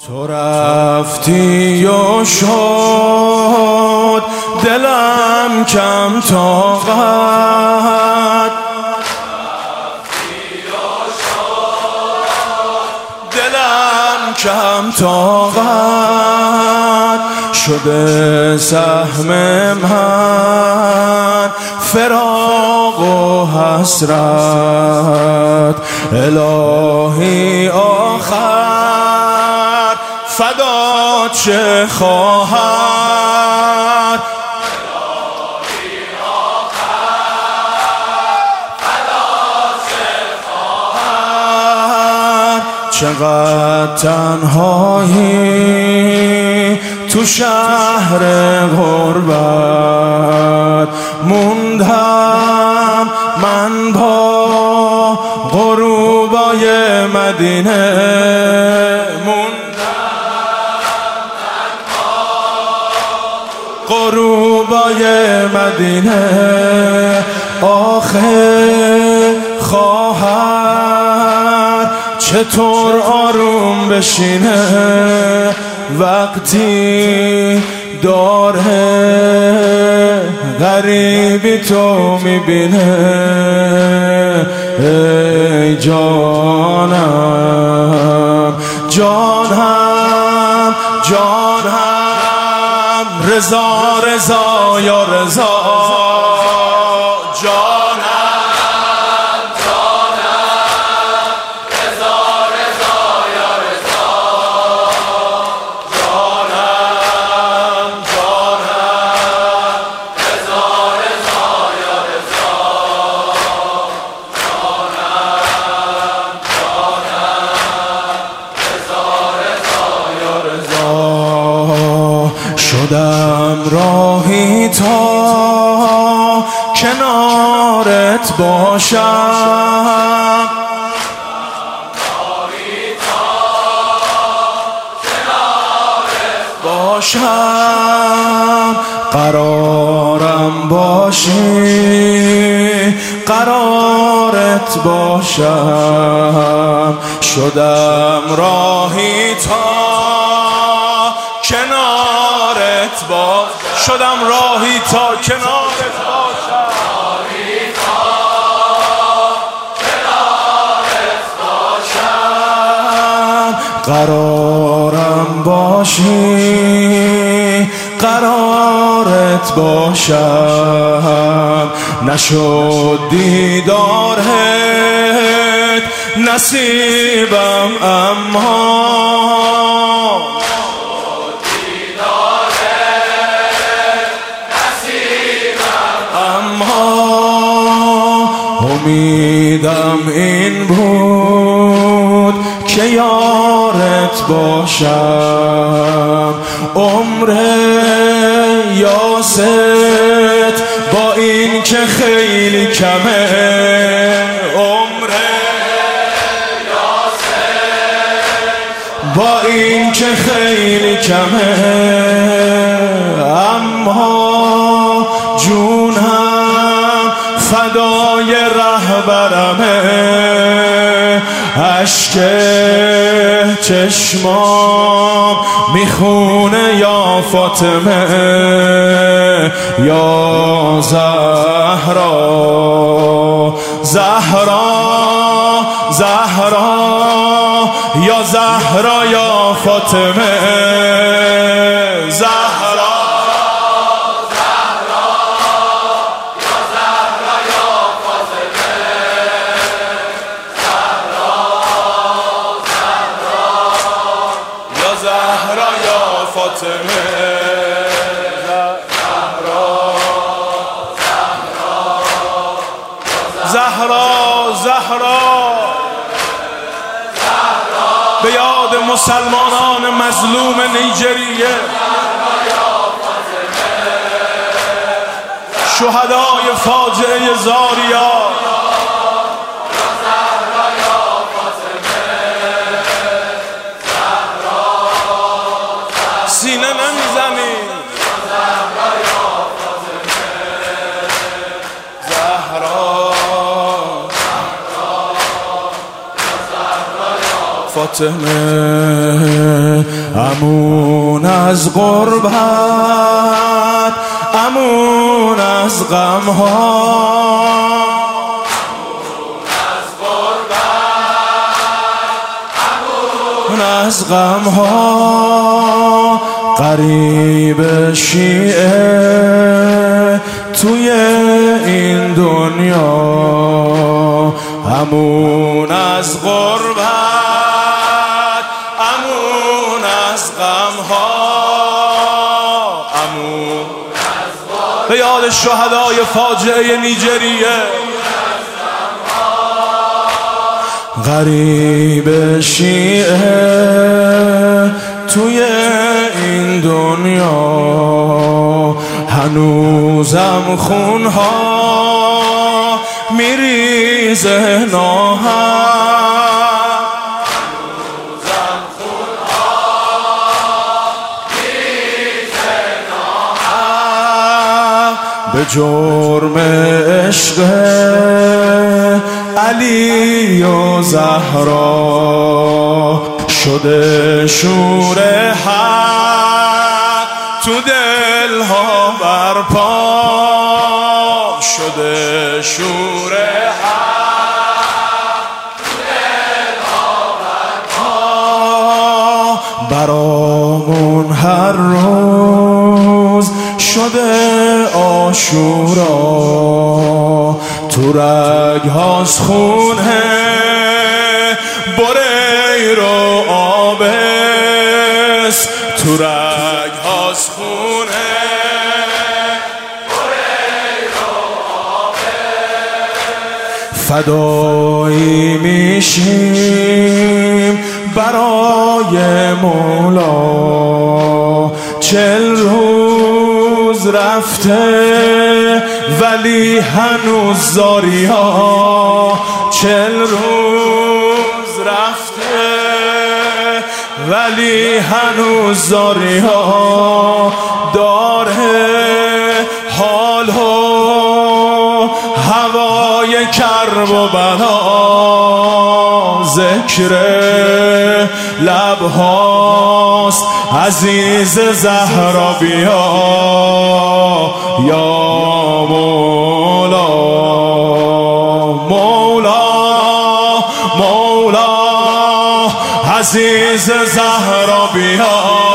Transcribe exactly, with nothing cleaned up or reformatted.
تو رفتی و شد دلم کم طاقت، دلم کم طاقت شده سهم من فراق و حسرت. الهی آخر فدات چه خواهد، الهی آخر فدات چه خواهد. چقدر تنهایی تو شهر غربت موندم من با غروبای مدینه، غروبای مدینه. آخه خواهر چطور آروم بشینه وقتی داره غریبی تو میبینه. ای جانم جانم جانم رضا رضا یا رضا، جانم جانم رضا رضا یا رضا، جانم جانم رضا رضا یا رضا، جانم جانم رضا رضا یا رضا. شدم راهی تا کنارت باشم، راهی تا کنارت باشم. قرارم باشی قرارت باشم. شدم راهی تا کنارت با شدم راهی تا کنارت باشم، راهی تا کنارت باشم. قرارم باشی قرارت باشم. نشد دیدارت نصیبم اما امیدم این بود که یارت باشم. عمر یاست با این که خیلی کمه، عمر یاست با این که خیلی کمه. اما جونم فدای رهبرمه، اشک چشمام میخونه یا فاطمه، یا زهرا زهرا زهرا یا زهرا یا فاطمه، زهرا زهرا یا فاطمه، زهرا زهرا به یاد مسلمانان مظلوم نیجریه، شهدای فاجعه زاریا. سینه نمیزنی زهرا فاطمه امون از غربت، امون از غم ها، از غم ها. غریب شیعه توی این دنیا، امون از غربت، امون از غم ها، امون به یاد شهدای فاجعه نیجریه. غریب شیعه توی این دنیا، هنوزم خونها میریزه ناهم، هنوزم خونها میریزه ناهم. به جرم عشق علی و زهرا شده شور حق تو دلها برپا، شده شور حق تو دلها برپا. برامون هر روز شده عاشورا، تو رگ هاست خونه بره رو آبس، تو رگ هاست خونه بره رو آبس. فدایی میشیم برای مولا، چل روز رفته ولی هنوز زاری ها، چل روز رفته ولی هنوز زاری ها. داره حال و هوای کرب و بلا، ذکر لبهاست عزیز زهرا بیا یا مولا، مولا مولا عزیز زهرا بیا.